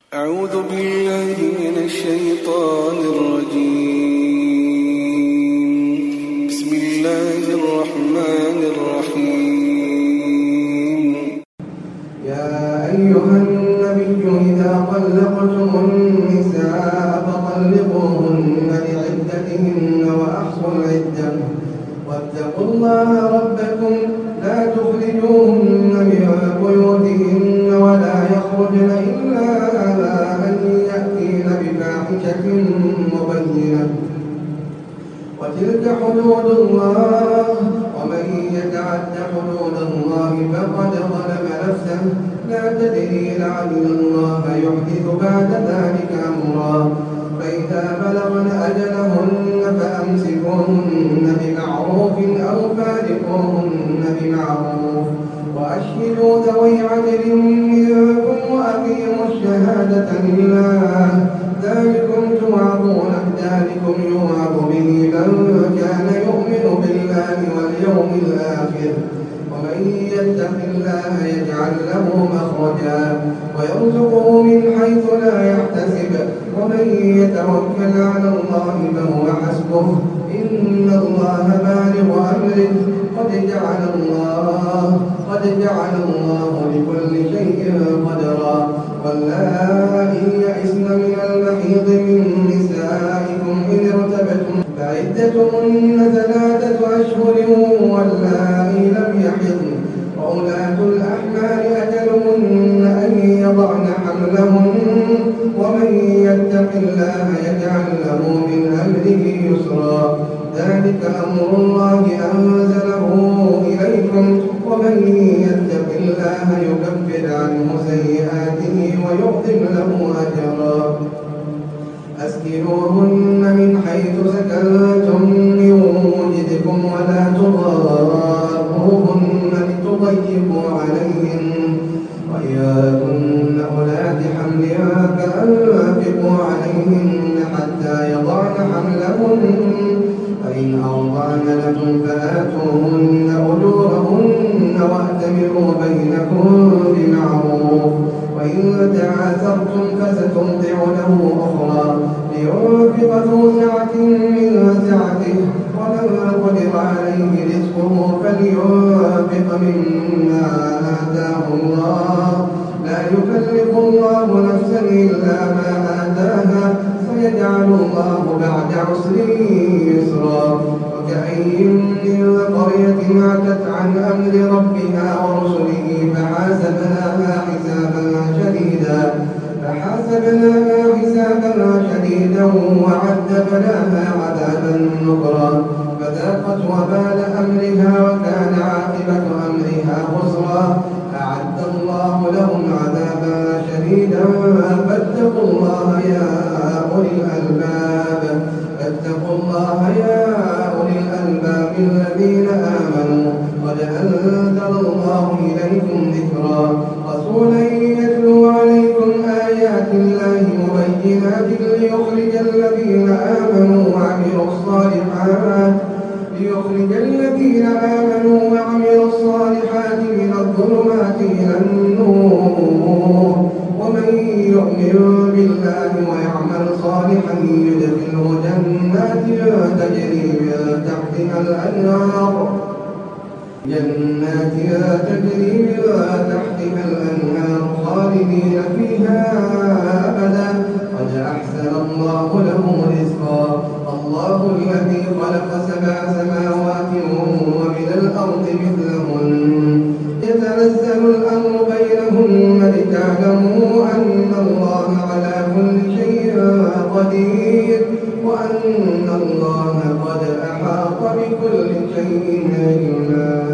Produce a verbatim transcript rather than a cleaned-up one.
أعوذ بالله من الشيطان الرجيم. بسم الله الرحمن الرحيم. يا أيها النبي إذا طلقتم النساء فطلقوهن لعدتهن وأحصوا العدة واتقوا الله ربكم لا تخرجوهن من بيوتهن ولا يخرجن إلا أن يأتين بفاحشة مبينة وتلك حدود الله ومن يتعد حدود الله فقد ظلم نفسه لا تدري لعل الله يحدث بعد ذلك أمرا فإذا بلغن أجلهن فأمسكوهن بمعروف أو فارقوهن بمعروف وأشهدوا ذوي عدل منكم وأقيموا الشهادة لله ذلكم توعظون ذلكم يوعظ به من كان يؤمن بالله واليوم الآخر ومن يتق الله يجعل له مخرجا ويرزقه من حيث لا يحتسب ومن يتوكل على الله فهو حسبه إن الله بالغ أمره قد جعل الله قد جعل الله لكل شيء قدرا واللائي يئسن من المحيض من نسائكم إن ارتبتم فعدتهن ثلاثة أشهر واللائي لم يحضن وأولاة الأحمال أجلهن أن يضعن حملهن ومن يتق الله يجعل له من أمره يسرا ذلك أمر الله أنزله إليكم ومن يتق الله يكفر عنه سيئاته ويعظم له أجرا أسكنوهن من حيث سكنتم من وجدكم ولا تضاروهن لتضيقوا عليهن وإذا كن أولاد حمل فأنفقوا عليهن حتى يضعن حملهن فإن أرضعن لكم فآتوهن أجورهن وأتمروا بينكم بمعروف وإن تعاثرتم فسترضع له أخرى لينفق ذو سعة من سعته ومن قدر عليه رزقه فلينفق مما آتاه الله لا يكلف الله نفسا إلا ما آتاها سيجعل الله بعد عسر يسرا وكأين من قرية عتت عن أمر ربها ورسله فحاسبناها حسابا شديدا فحاسبناها حسابا شديدا وعذبناها عذابا نكرا فذاقت وبال أمرها وكان عاقبة أمرها خسرا أعد الله لهم عذابا شديدا فاتقوا الله يا أولي الألباب فاتقوا الله يا أولي الألباب الذين آمنوا قد أنزل الله إليكم ذكرا رسولا يتلو عليكم آيات الله مبينات ليخرج الذين آمنوا وعملوا الصالحات ليخرج الذين آمنوا وعملوا الصالحات من الظلمات إلى النور ومن يؤمن بالله ويعمل صالحا يدخله جنات تجري من تحتها الأنهار جنات تجري من تحتها الأنهار خالدين فيها أبدا قد أحسن الله له رزقا الله الذي خلق سبع سماوات ومن الأرض مثلهن يتنزل الأمر بينهن لتعلموا أن الله على كل شيء قدير وأن الله قد أحاط بكل شيء علما